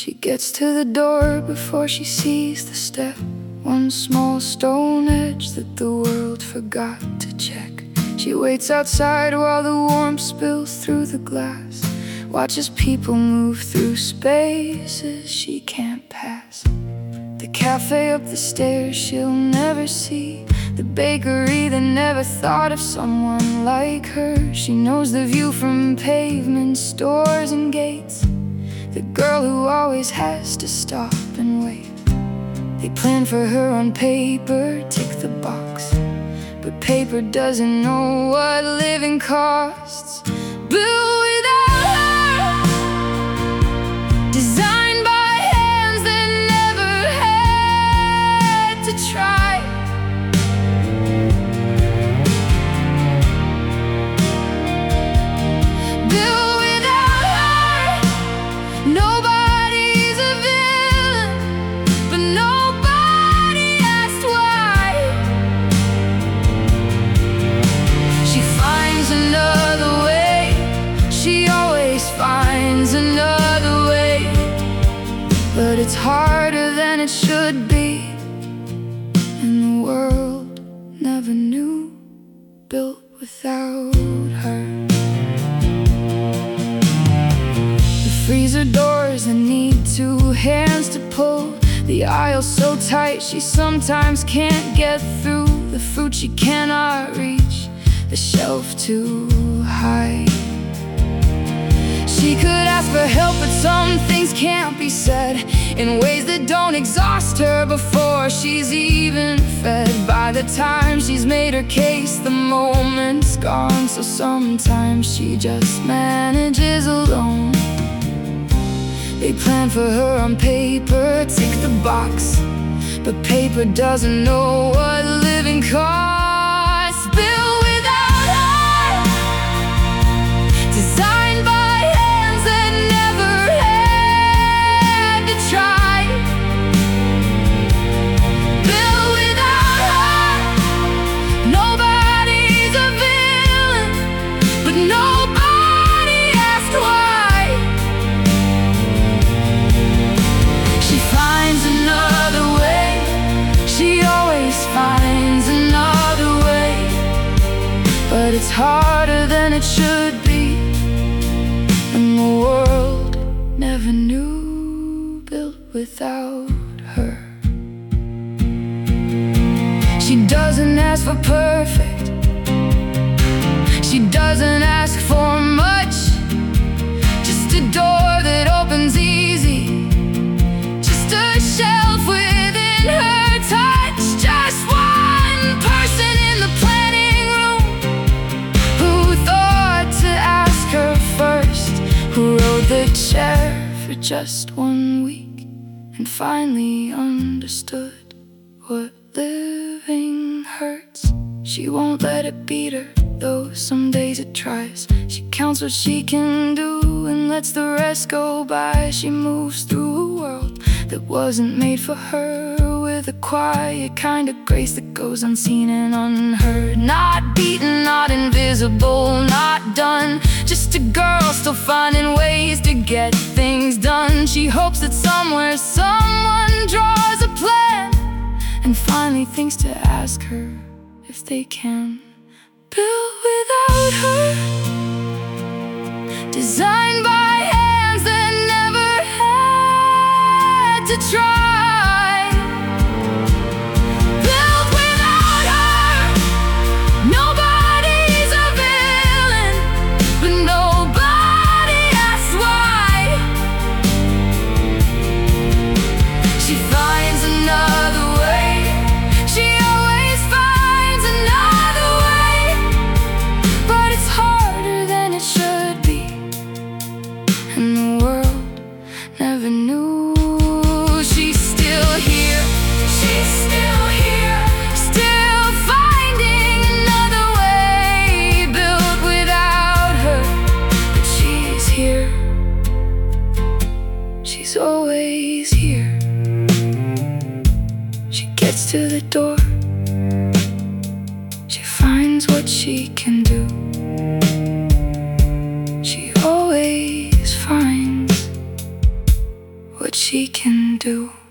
She gets to the door before she sees the step. One small stone edge that the world forgot to check. She waits outside while the warmth spills through the glass. Watches people move through spaces she can't pass. The cafe up the stairs she'll never see. The bakery that never thought of someone like her. She knows the view from pavement, stores and gates. The girl who always has to stop and wait. They plan for her on paper, tick the box. But paper doesn't know what living costs. Built without her, designed by hands that never had to try. Built without her, nobody's a villain, but nobody asked why. She finds another way. She always finds another way. But it's harder than it should be, and the world never knew. Built without her. The freezer doors that need two hands to pull. The aisle so tight she sometimes can't get through. The fruit she cannot reach, the shelf too high. She could ask for help, but some things can't be said in ways that don't exhaust her before she's even fed. By the time she's made her case, the moment's gone. So sometimes she just manages alone. They plan for her on paper, tick the box. But paper doesn't know what living costs. Built without her, designed by hands that never had to try. Built without her, nobody's a villain, but nobody asked why. She finds another way. She always finds another way. But it's harder than it should be, and the world never knew. Built without her. She doesn't ask for perfect. She doesn't ask for much. Just a door that opens easy, just a shelf within her touch. Just one person in the planning room who thought to ask her first. Who rode the chair for just 1 week and finally understood what living hurts. She won't let it beat her, though some days it tries. She counts what she can do and lets the rest go by. She moves through a world that wasn't made for her, with a quiet kind of grace that goes unseen and unheard. Not beaten, not invisible, not done. Just a girl still finding ways to get things done. She hopes that somewhere someone draws a plan and finally thinks to ask her if they can. Built without her, designed by hands that never had to try. Built without her, nobody's a villain, but nobody asks why. She finds another way. She always finds another way. But it's harder than it should be, and the world never knew. She's still here, she's still here, still finding another way. Built without her, but she's here. She's always here. She gets to the door. She finds what she can do. She always finds what she can do.